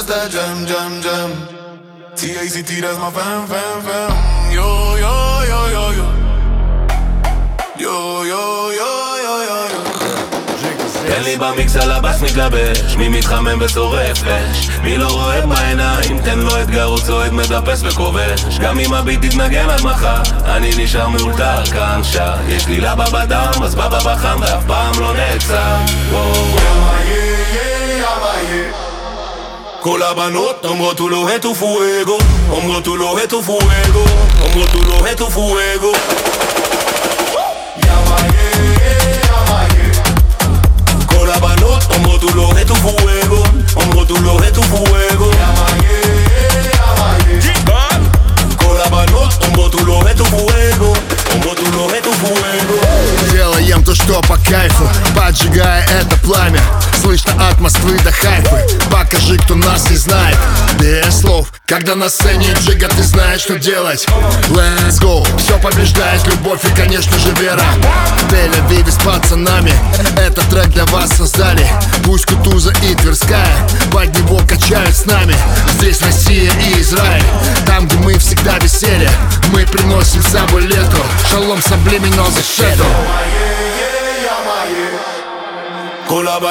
that jam, jam, jam. T-A-C-T, that's my fam, fam, fam. Yo, yo, yo, yo, yo. Yo, yo, yo, yo, yo, yo. תן לי במיקס על הבאס מתלבש, מי מתחמם ושורף אש, מי לא רואה בעיניים, תן לו אתגר, הוא צועד, מדפס וכובש. גם אם הביט תתנגן עד מחר, אני נשאר מאולתר כאן שר. יש לי לבה בדם, אז בבא בחם ואף פעם לא נעצר. כל הבנות אומרות הוא לא הטו פואגו, אומרות הוא לא הטו פואגו, אומרות הוא לא הטו פואגו. כל הבנות אומרות הוא לא הטו פואגו, אומרות הוא לא הטו פואגו. כל הבנות אומרות הוא לא הטו פואגו, אומרות הוא לא הטו פואגו. Делаем то, что по кайфу, поджигая это пламя. Слышно от Москвы до Хайфы. Покажи, кто нас не знает. Без слов, когда на сцене Джига, ты знаешь, что делать. Let's go, все побеждает любовь и, конечно же, вера. Тель-Авиве с пацанами этот трек для вас создали. Пусть Кутуза и Тверская под него качают с нами. Здесь Россия и Израиль, там, где мы всегда веселье. Мы приносим с собой лето. Шалом, саблимино за шедо.